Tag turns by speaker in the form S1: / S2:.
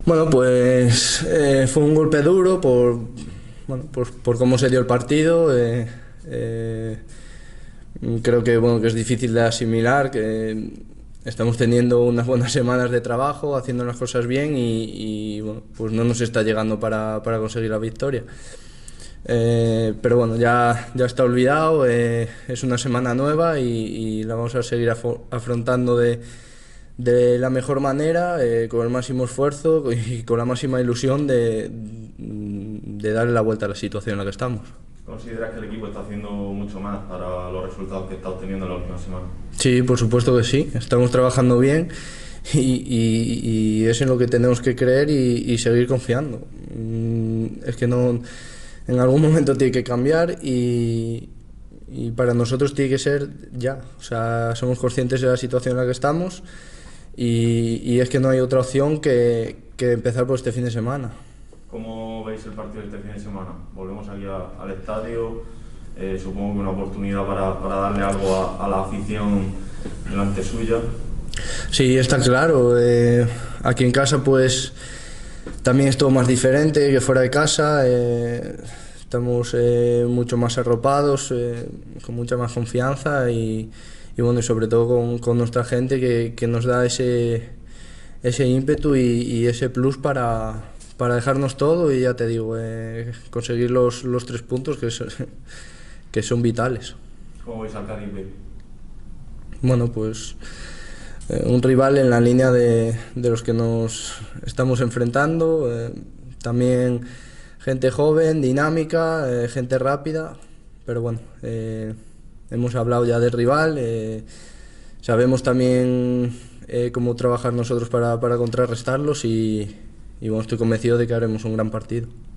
S1: Bueno, pues fue un golpe duro por cómo se dio el partido. Creo que, bueno, que es difícil de asimilar, que estamos teniendo unas buenas semanas de trabajo, haciendo las cosas bien bueno, pues no nos está llegando para conseguir la victoria. Pero bueno, ya está olvidado, es una semana nueva y la vamos a seguir afrontando de la mejor manera, con el máximo esfuerzo y con la máxima ilusión de darle la vuelta a la situación en la que estamos.
S2: ¿Consideras que el equipo está haciendo mucho más para los resultados que está obteniendo en la última semana?
S1: Sí, por supuesto que sí, estamos trabajando bien y es en lo que tenemos que creer y seguir confiando. Es que no, en algún momento tiene que cambiar y para nosotros tiene que ser ya. O sea, somos conscientes de la situación en la que estamos y es que no hay otra opción que empezar por este fin de semana.
S2: ¿Cómo veis el partido de este fin de semana? Volvemos aquí al estadio, supongo que una oportunidad para darle algo a la afición delante suya.
S1: Sí, está claro. Aquí en casa pues también es todo más diferente que fuera de casa. Estamos mucho más arropados, con mucha más confianza y bueno, y sobre todo con nuestra gente que nos da ese ímpetu y ese plus para dejarnos todo y ya te digo, conseguir los 3 puntos que son vitales.
S2: ¿Cómo veis al Cádiz B?
S1: Bueno, pues un rival en la línea de los que nos estamos enfrentando, también gente joven, dinámica, gente rápida, pero bueno, hemos hablado ya del rival, sabemos también cómo trabajar nosotros para contrarrestarlos y bueno, estoy convencido de que haremos un gran partido.